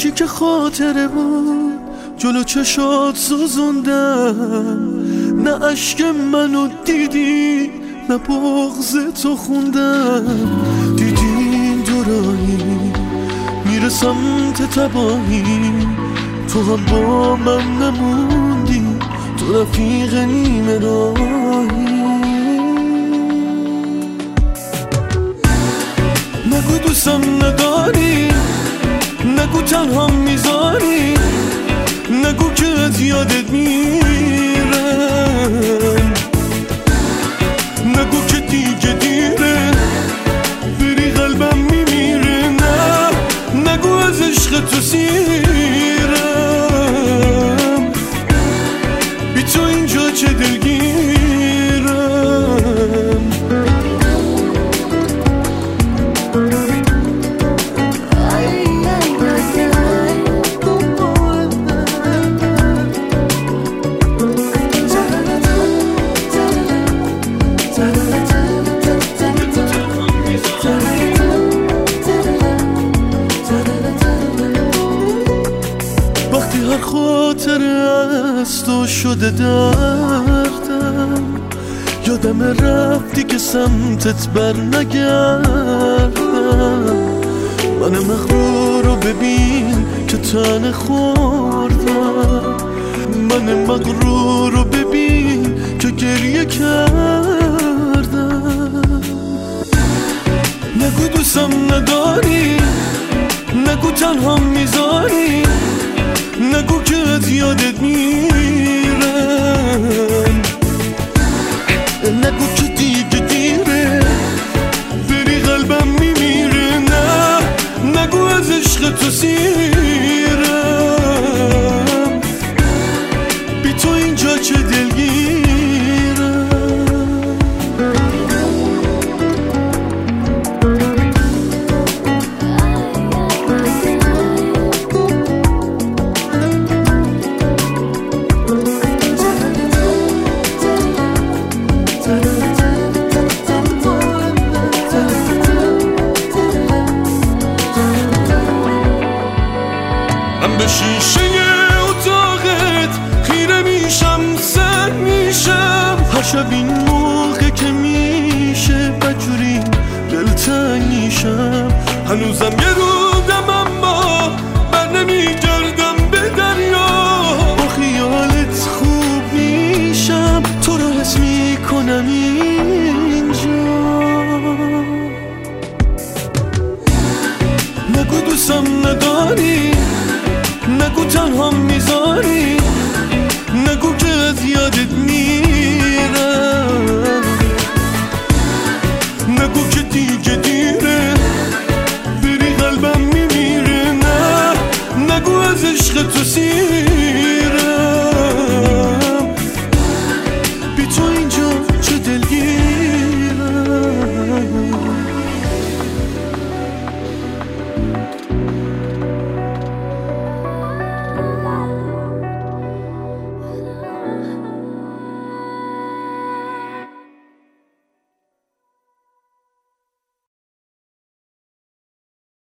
چی که خاطره بود جلو چشات سوزوندم، نه عشق منو دیدی نه بغض تو خوندم. دیدی این دوراهی میره سمت تباهی، تو هم با من نموندی، تو رفیق نیمه راهی. نگو دوستم نداری، نگو تنها میذاری، نگو که از یادت میرم، نگو که دیگه دیره بری قلبم میمیره، نه نگو از عشق تو سیرم، بی تو اینجا چه دلگیرم. هر خاطر از تو شده دردم، یادم رفتی که سمتت بر نگردم. من مغرور رو ببین که تن خوردم، من مغرور رو ببین که گریه کردم. نگو دوستم نداری، نگو تنها میذاری، نگو که از یادت میرم، نگو که دیگه دیره بری قلبم میمیره، نه نگو از عشق تو سیرم، بی تو اینجا چه دلگیرم. من به شیشه اتاقت خیره میشم، سر میشم هر شب این موقع که میشه بدجوری دلتنگ میشم. هنوزم یه رودم اما بر نمیگردم به دریا، با خیالت خوب میشم، تو رو حس میکنم اینجا. نگو دوستم نداری، نگو تنها میذاری، نگو که از یادت میرم، نگو که دیگه دیره بری قلبم میمیره، نه نگو از عشق تو سیرم، بی تو اینجا چه دلگیرم.